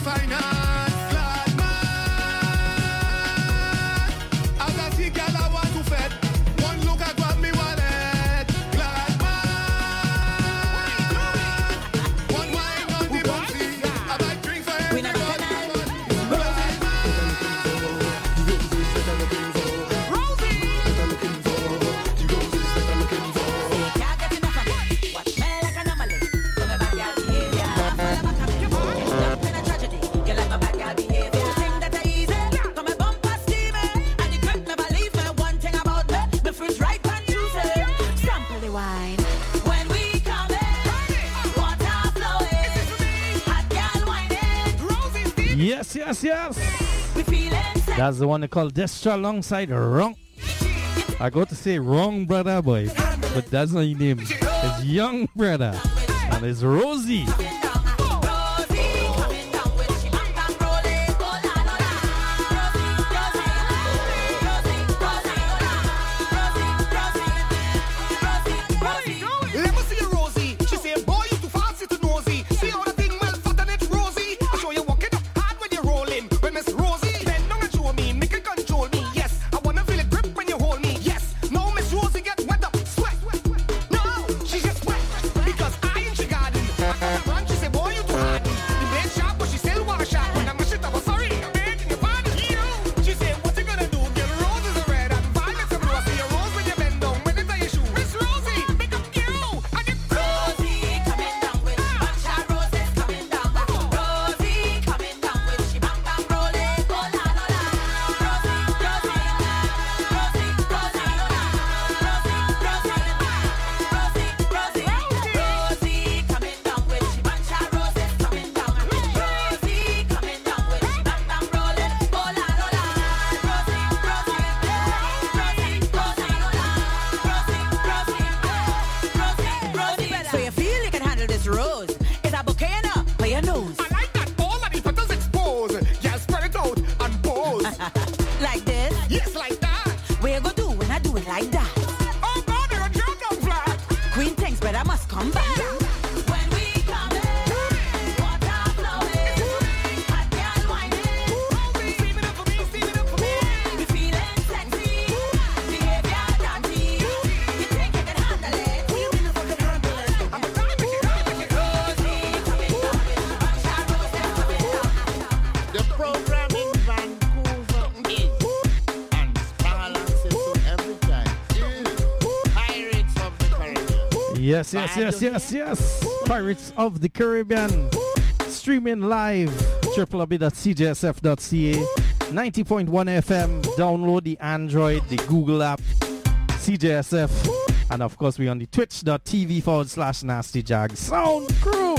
finance, glad man. As I see girl, I want to fed. One look, I grab me wallet, glad man. One wine on the bouncy, I buy drink for everybody. Yes. That's the one they call Destra alongside Wrong. I got to say Wrong Brother boy, but that's not his name. It's Young Brother, and it's Rosie. Yes. Pirates of the Caribbean. Streaming live. www.cjsf.ca. 90.1 FM. Download the Android, the Google app, CJSF. And of course, we're on the twitch.tv/NastyJag Sound Crew.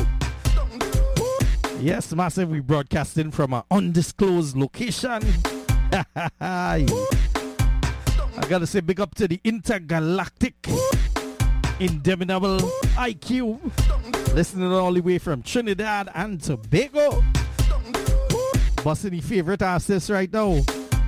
Yes, massive. We broadcasting from an undisclosed location. I gotta say big up to the intergalactic Indomitable IQ, listening all the way from Trinidad and Tobago. Busting the favorite artist right now.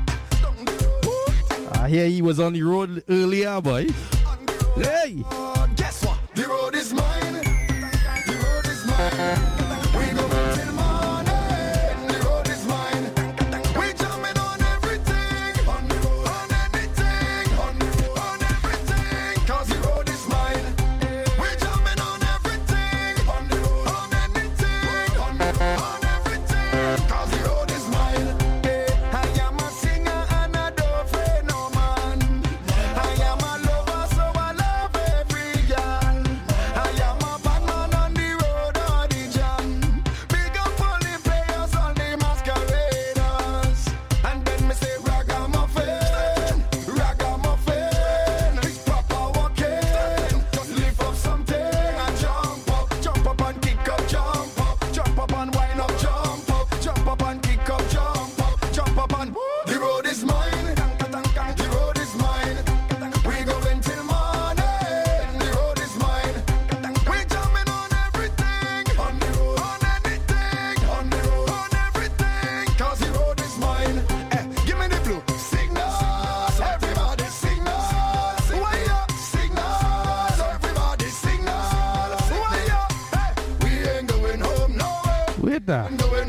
I hear he was on the road earlier, boy. Hey! Guess what? The road is mine. The road is mine. We go till morning. The road is mine. We jumping on everything, on anything, on everything. 'Cause the road is mine. We jumping on everything, on anything, on everything. 'Cause the road is mine. I am a singer and I don't fear no man. I am a lover, so I love every girl. I am a bad man on the road or the jam. Big up all the players, all the masqueraders. And then me say ragamuffin, ragamuffin. It's proper walking. Just lift up something and jump up and kick up, jump up and wind up, jump up and kick up, jump up and the road is mine. The road is mine. We going till morning. The road is mine. We jumping on everything, on anything, on everything. 'Cause the road is mine. Give me the blue signals, everybody signals. Way up, signals, everybody signals. Way up, we ain't going home nowhere. Wait there. Going home nowhere.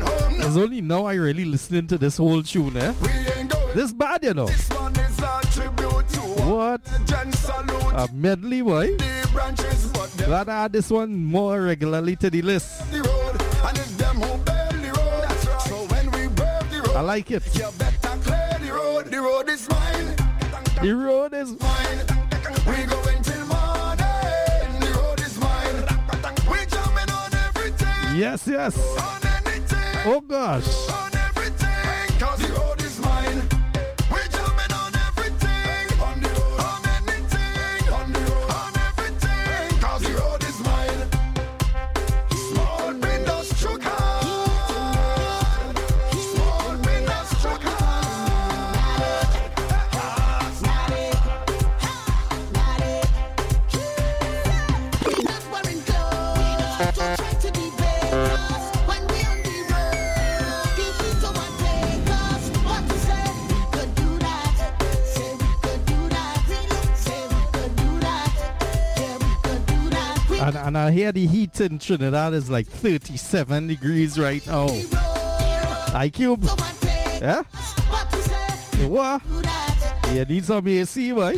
It's only now I really listening to this whole tune, eh? This bad, you know. This one is a tribute to What? Gen salute. A medley, boy. The branches, but them Glad I add this one more regularly to the list. the road, and it's them who build the road. That's right. So when we build the road, I like it. you better clear the road. The road is mine. The road is Mine. We going till morning. The road is mine. We jumping on everything. yes. On anything. Oh gosh. On everything. Cause the road is mine. We jumping on everything. On the road. On anything. On the road. On everything. Cause the road is mine. Small industrial car. Small industrial car. And I hear the heat in Trinidad is like 37 degrees right now. iCube. Yeah? What? You need some AC, boy.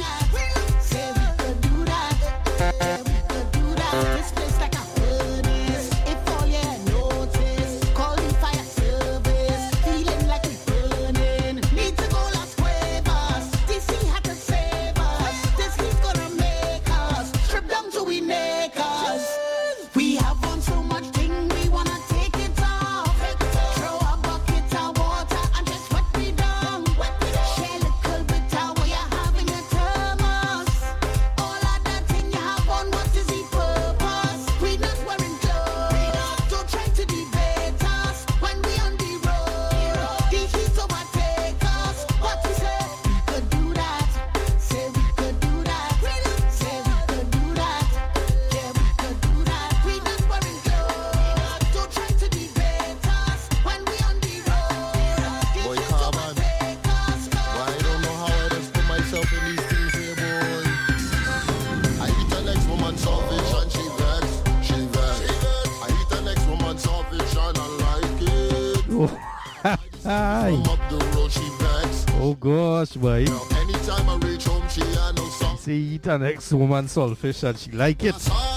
Oh gosh, boy. Anytime I reach home, she had no song. See, eat an ex-woman saltfish and she like it.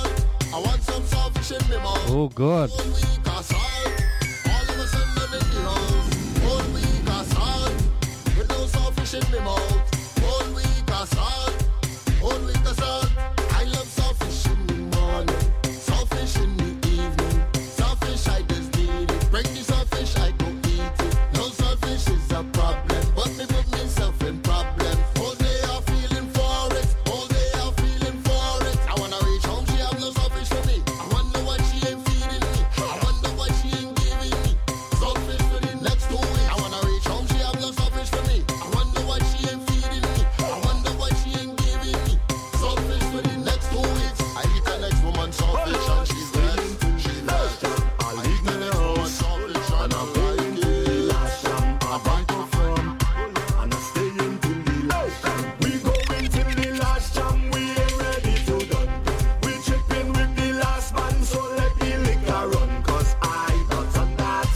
I want some saltfish in me mouth. Oh God. Whole week of salt. All of a sudden I'm in the house. Whole week of salt. With no saltfish in me mouth. Whole week of salt. Whole week of salt. I love saltfish in the morning. Saltfish in the evening. Saltfish I just need it. Bring the saltfish I go eat it. No saltfish is a problem. But me put myself in problem. All day I'm feeling for it. All day I'm feeling for it. I wanna reach home, she have no saltfish for me. I wonder why she ain't feeding me. I wonder why she ain't giving me saltfish for the next 2 weeks. I wanna reach home, she have no saltfish for me. I wonder why she ain't feeding me. I wonder why she ain't giving me saltfish for the next 2 weeks. I eat the next woman saltfish and she's dead. She's dead. I eat the next woman saltfish and I'm like it. I bank her from and I stay until the last time. We go until the last time. We ain't ready to done. We chipping with the last man, so let the liquor run. Cause I got on that.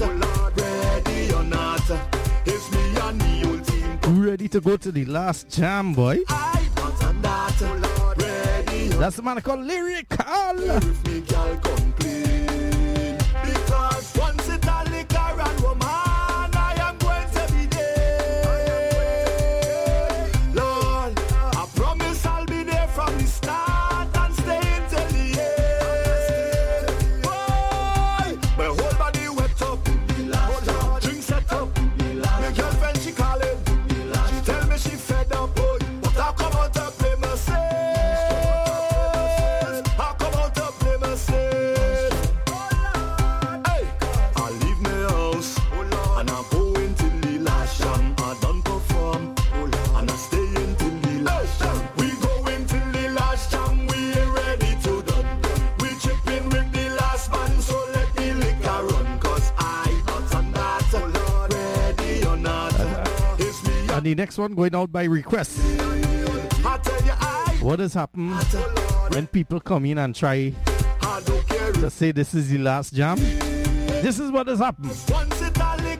Ready or not, it's me and the whole team. Ready to go to the last jam, boy. I got on that. Ready or That's the man called Lyrical. if me girl complain. Because once it a liquor and woman, I am going to be there. Lord, I promise I'll be there from the start and stay until the end. Boy, my whole body wet up. Hold on, drink set up. My girlfriend she calling. She tell me she fed up, boy. But I come out to play myself. I come out to play myself. Hey, I leave my house and I go until the last jam. I done perform and I stay until the last jam. We go until the last jam. We ain't ready to done. We chipping with the last man, so let the liquor run. Cause I got on that. Ready or not, it's me. And the next one going out by request. I tell you, What has happened when people come in and try I don't care. to say this is the last jam? This is what has happened. Once it a liquor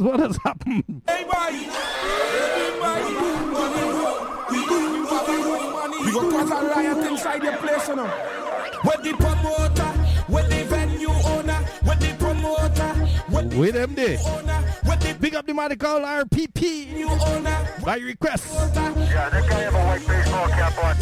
what has happened. Hey, boy. We go cause a riot inside your place, you know. With the promoter, with the venue owner, with the promoter, with them there. With the big up the man they call RPP. New owner. By request. Yeah, that guy have a white baseball cap on.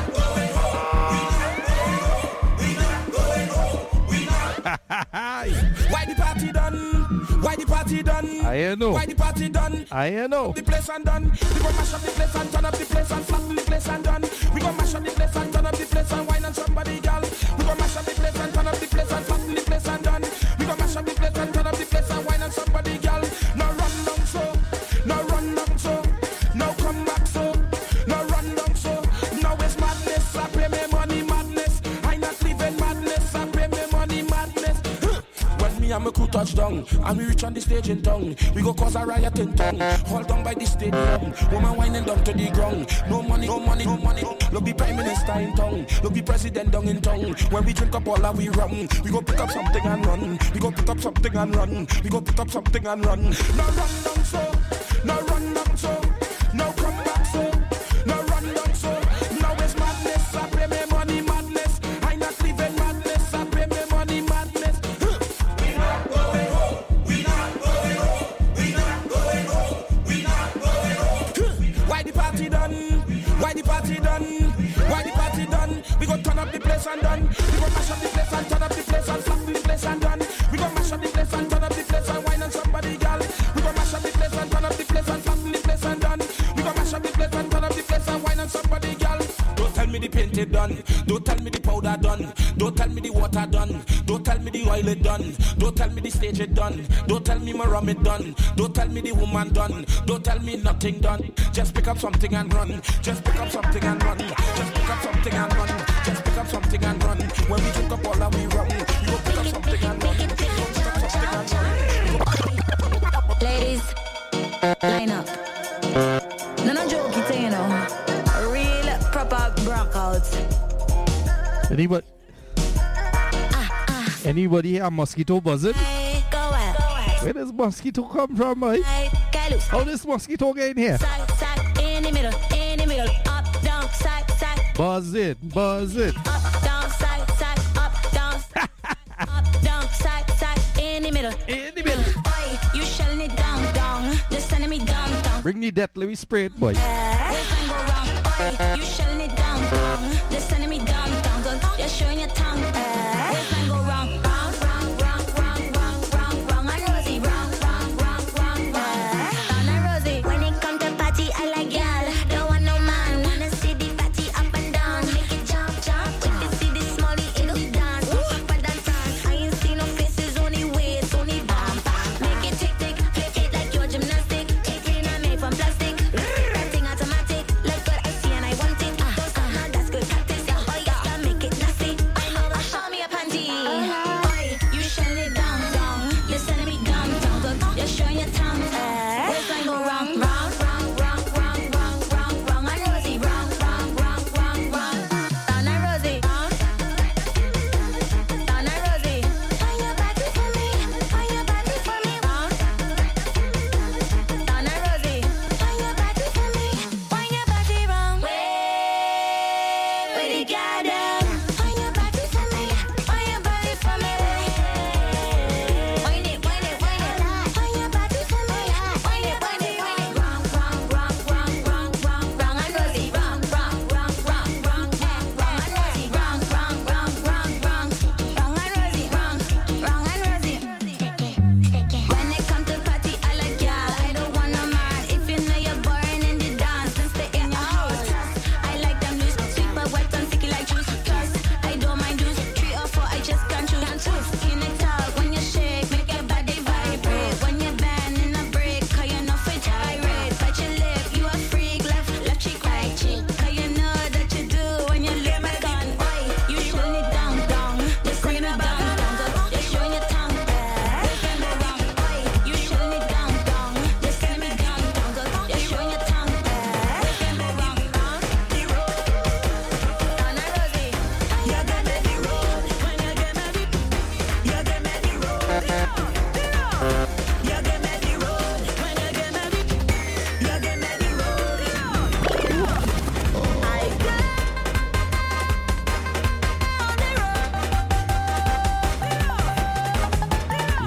Why the party done? Why the party done? I know. Why the party done? I know. The place and done. We gon' mash up the place and turn up the place and flatten the place and done. We gon' mash up the place and turn up the place and wine on somebody, girl. We gon' mash up the place and turn up the place and flatten the place and done. We gon' mash up the place and turn up the place and wine on somebody, girl. No run down so, no run down so, no come back so, no run down so. Now it's madness. I pay me money madness. I not living madness. I pay me money madness. When me and my crew touch down and we reach on the stage in town, we go cause a riot in town. Hold down by the stadium, woman whining down to the ground. No money, no money, no money. Look the prime minister in town, look the president down in town. When we drink up all that we rum, we go pick up something and run. We go pick up something and run. We go pick up something and run. No run down so, no run down so, no come back so, no run down so. Now it's madness. I pay me money madness. I not living madness. I pay me money madness. We not going home. We not going home. We not going home. We not going home. Why the party done? Why the party done? Why the party done? We gon' turn up the place and done. We gon' mash up the place and turn up the place and flatten the place and done. We gon' mash up the place and turn up the place and wine on somebody, girl. We gon' mash up the place and turn up the place and flatten the place and done. We gon' mash up the place and turn up the place and wine on somebody, girl. Don't tell me the painted done. Don't tell me the powder done. Don't tell me the water done. Don't tell me the oil it done. Don't tell me the stage it done. Don't tell me my rum it done. Don't tell me the woman done. Don't tell me nothing done. Just pick up something and run. Just pick up something and run. Just pick up something and run. Just pick up something and run. When we drink up all that we run, we go pick up something and run. We go pick up something and run. Ladies, line up. No joke, it's you know. A real proper breakout. Anybody hear a mosquito buzzing? Go out. Where does mosquito come from, mate? How does mosquito get in here? Side, in the middle, up, down, side, buzz it. Up, down, side, up, down, up, down, side, in the middle. Boy, you shelling it down, just sending me down. Bring me that, let me spray it, boy. Where's time go wrong? Boy, you shelling it down, just sending me down, just showing your tongue. Where's time go wrong? Wrong, I'm Rosie, wrong. Down and Rosie. When it come to party, I like y'all. Don't want no man, wanna see the party up and down. Make it jump. When you see the smallie, it'll dance. Up and dance. I ain't see no faces, only waist, only bam. Make it tick, flip it like your gymnastic. It's clean and made from plastic. That thing automatic. Look what I see and I want it. Don't stop now, that's good practice. Oh yeah, make it nasty. I know I shot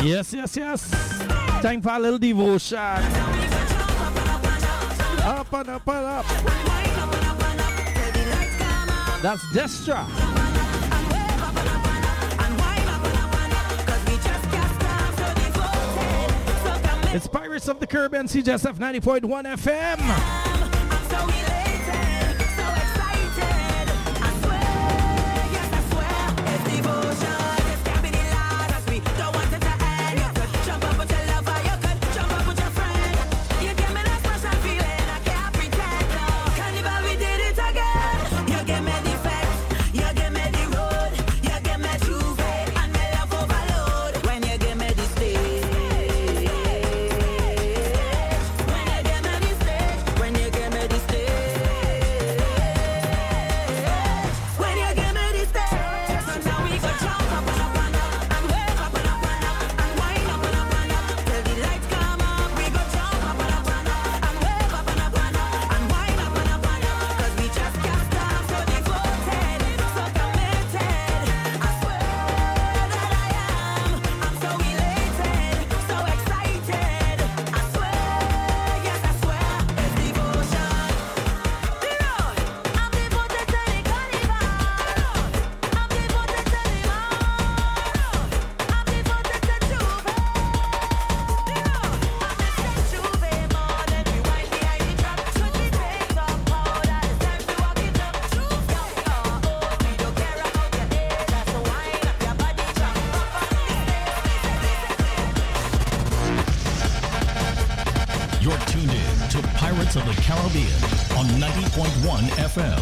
Yes. Time for a little devotion. Up and up and up. That's Destra. It's Pirates of the Caribbean, CJSF 90.1 FM. Of the Caribbean on 90.1 FM.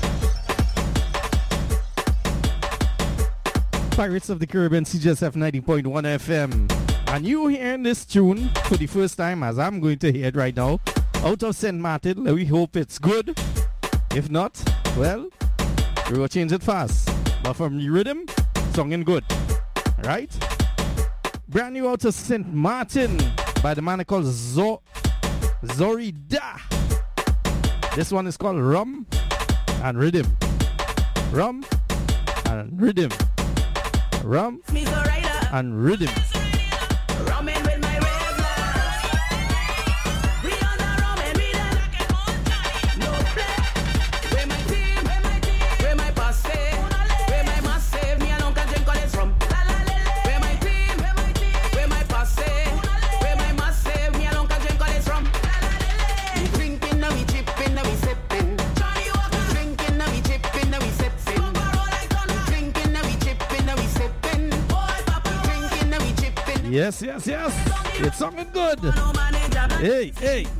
Pirates of the Caribbean, CJSF 90.1 FM. And you hearing this tune for the first time, as I'm going to hear it right now, out of St. Martin. We hope it's good. If not, well, we will change it fast. But from the rhythm, songing good. Right? Brand new out of St. Martin by the man called Zorida. This one is called Rum and Rhythm. Rum and Rhythm. Rum and Rhythm. Yes. It's sounding good. Hey.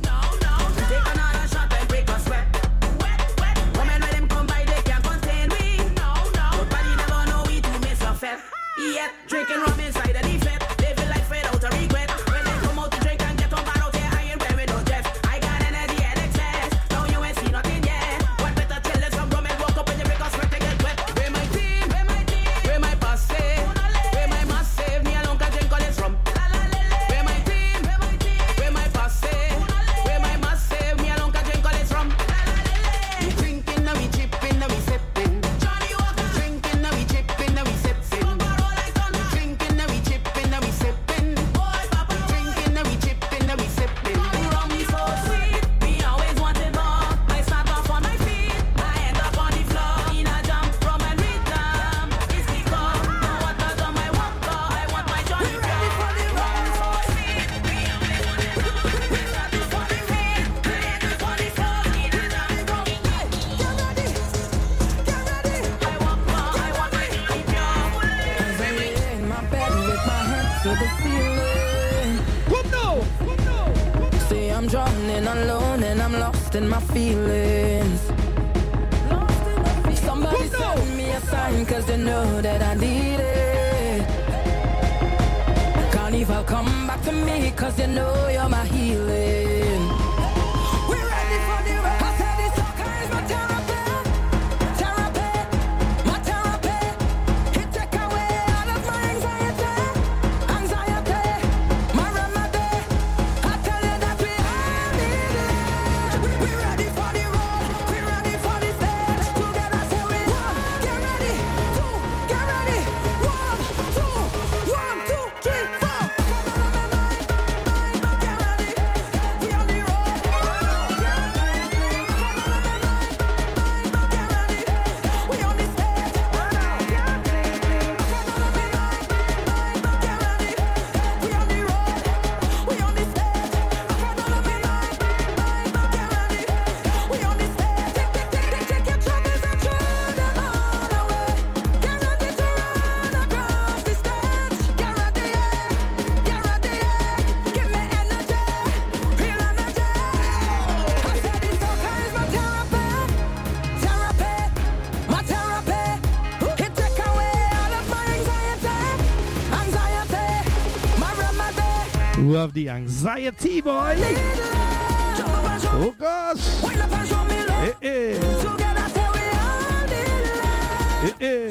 Drinking rum inside a defect, living life without a regret. When I come out to drink and get on bar out here, I ain't wearing no dress. I got energy and excess, now you ain't seen nothing yet. What better tell us some rum and walk up in the break or sweat to get wet. Where my team, where my boss say, where my must save me alone can drink all this rum. Where my team, where my boss say, where my must save me alone can drink all this rum. We drinking, now we chipping, now we sipping. Johnny Walker drinking, now we chipping, now we sipping. Alone and I'm lost in my feelings. Somebody send me a sign cause they know that I need it. Carnival, come back to me cause they know you're my healing. We're ready for the rest. I said this soccer is my therapy. My therapy. It take away all of my anxiety. My remedy. I tell you that we all need it. We're ready for the road. We're ready for the stage. Together say we get ready. 1, 2, 1, 2, 3, 4. You have the anxiety, boy. Oh gosh. Eh. Eh.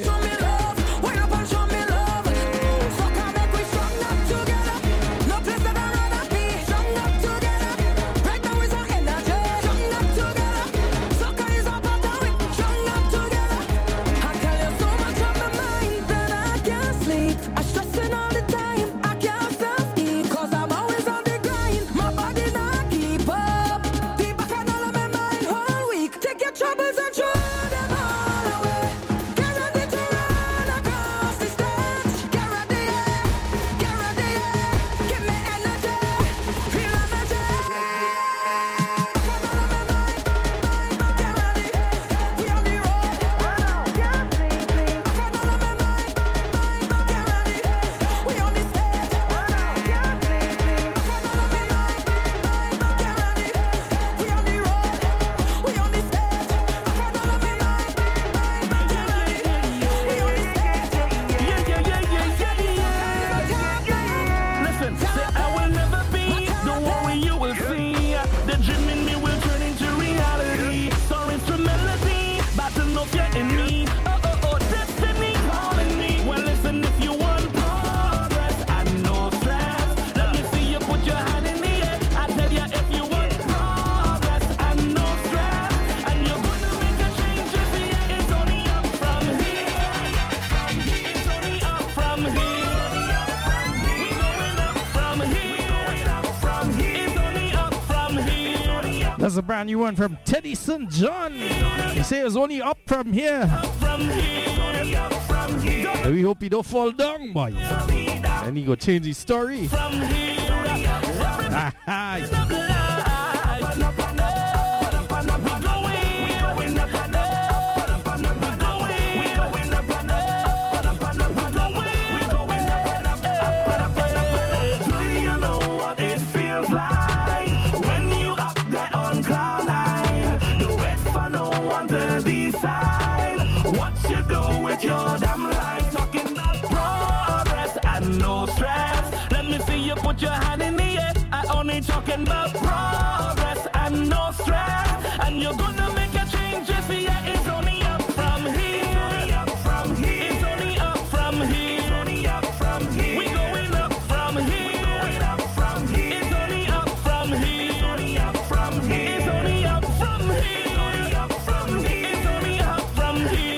That's a brand new one from Teddy St. John. He says it's only up from here. And we hope he don't fall down, boy. And he go change his story. Your damn life, talking about progress and no stress. Let me see you put your hand in the air. I only talking about progress and no stress. And you're gonna make a change if it's only up from here. It's only up from here. It's only up from here. It's only up from here. We going up from here. Going up from here. It's only up from here. It's only up from here. It's only up from here. It's only up from here. It's only up from here.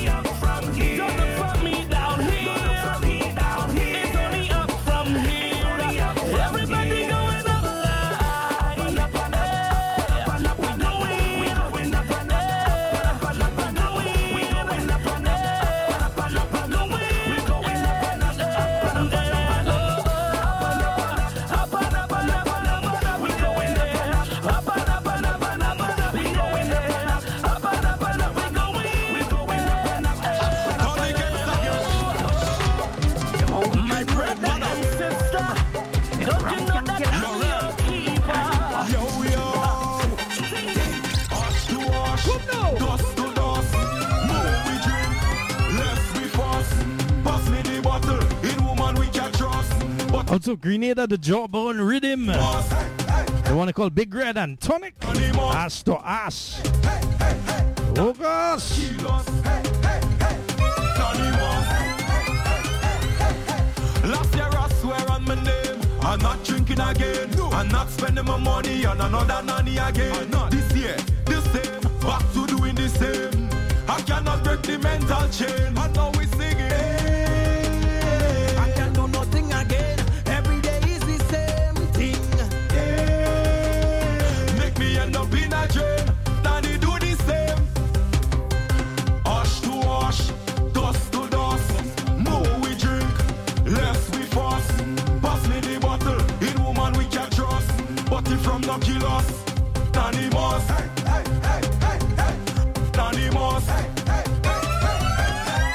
Also, Grenada, the Jawbone Rhythm. The one called Big Red and Tonic. Ash to Ash. Oh gosh. Last year I swear on my name, I'm not drinking again. I'm not spending my money on another nanny again. This year, the same, back to doing the same. I cannot break the mental chain. I know we singing. I can't do nothing again. Every day is the same thing. Make me end up in a drain. Danny do the same. Ash to ash, dust to dust. More we drink, less we fuss. Pass me the bottle, in woman we can trust. But if from no kill us, Danny must. Danny must.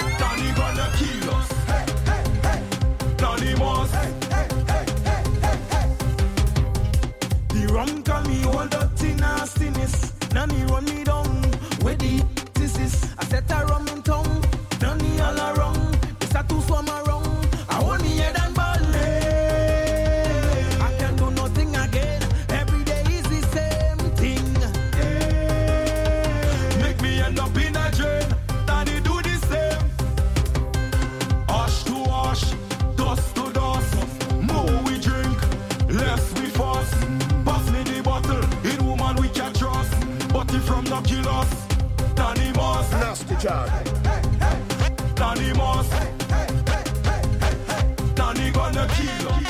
kill us. Danny Moss. Nasty job. Danny Moss. Danny gonna kill us.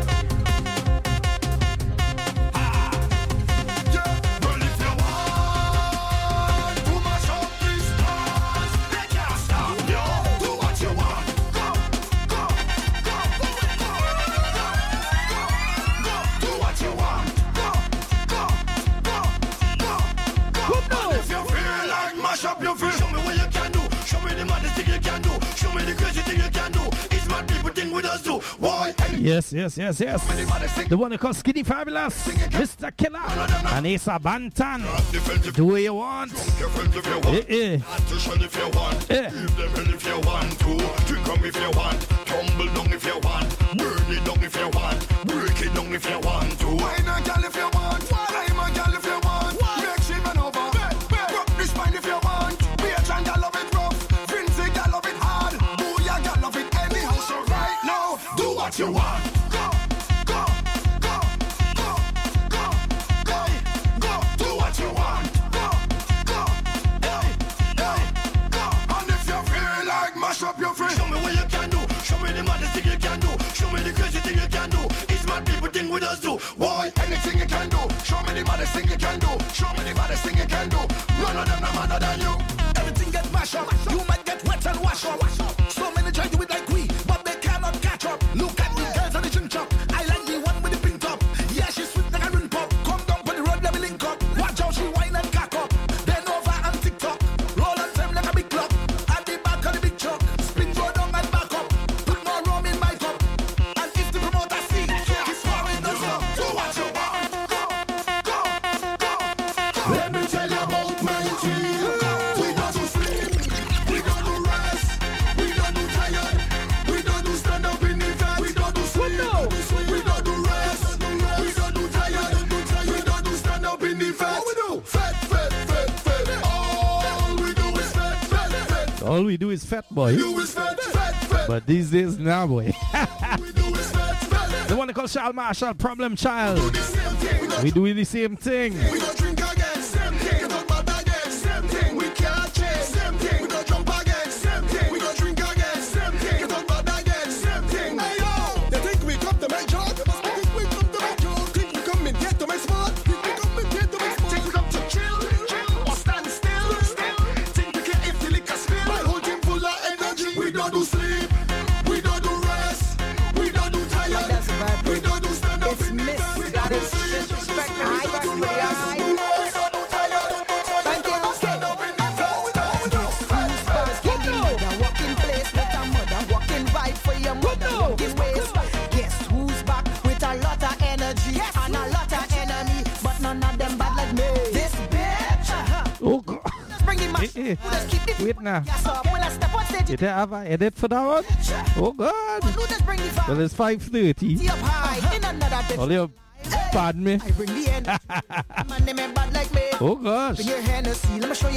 Well, if you want to mash up this dance, they can't stop you. Do what you want. Go, go, go, go, go, go. Do what you want. Go, go, go, go, go. And if you feel like mash up your feel, show me what you can do. Show me the maddest thing you can do. Show me the crazy thing you can do. It's mad people thing with us do. Why? Yes. The one called Skinny Fabulous, Mr. Killer, and Asa Bantan. Do what you want. If you want. Attention if you want. Give them hell if you want to. Drink them if you want. Tumble down if you want. Burn it down if you want. Break it down if you want to. Wine a girl if you want. Climb a girl if you want. Make she bend over. Rock the spine if you want. Beach and girl love it rough. Vincy girl love it hard. Booyah girl love it anyhow. So right now, do what you want. Go, go, go, go, go, go, go. Do what you want. Go, go, hey, hey, go. And if you feel like mash up your friend, show me what you can do. Show me the maddest thing you can do. Show me the crazy thing you can do. It's mad people thing with us do. Why? Anything you can do. Show me the maddest thing you can do. Show me the maddest thing you can do. None of them no madder than you. Everything get mashed up. You might get wet and wash up. So many try do it like we, but they cannot catch up. Look at the girls on the chin chop. I like the one with the pink top. Yeah, she's sweet like a ring pop. Come down on the road, let me link up. Watch how she whine and cock up. Then over and TikTok. Roll on time like a big clock. At the back of the big truck. Spin go down and back up. Put more rum in my cup. And if the promoter see, he's pouring the stuff. Do what you want. Go, go, go, go. Let me tell you about my team. We don't do sleep. We don't do rest. We don't do tired. We don't do stand up in the fence. We don't do sleep. We don't do rest. We don't do tired. We don't do stand up in the fence. What we do? Fat, fat, fat, fat. All we do is fat, fat, fat. All we do is fat, boy. Do is fat, fat, fat. But these days, nah, boy. We do is fat, fat. The one called Charles Marshall, Problem Child. Do the same thing. We do the same thing. We don't drink again, same thing. We don't bad again, same thing. We can't change, same thing. We don't jump again, same thing. We don't drink again, same thing. We don't bad again, same thing. Hey yo, they think we come to make job. They must think we come to make job. Think we come in here to make smart. Think we come in here to make smart. Think we come to chill, or stand still. Think we care if the liquor spill. My whole team full of energy. We don't do sleep. We don't do rest. We don't do tired. We don't do stand up in the bed. We don't do sleep. We don't do rest. We don't do tired. Thank you. Stand up in the bed. We don't do Walking place with a mother, walking vibe for your mother, walking ways. Guess who's back with a lot of energy and a lot of enemy, but none of them bad like me. This bitch. Oh, God. Just bring him up. Just keep the Wait now. gas up when I step on stage. Did I have an edit for that one? Oh, God. Just bring the Well, vibe it's 5:30. up high in another bit. All you pardon me. I bring the energy. Man, they may bad like me. Oh, gosh. Bring your Hennessy, let me show you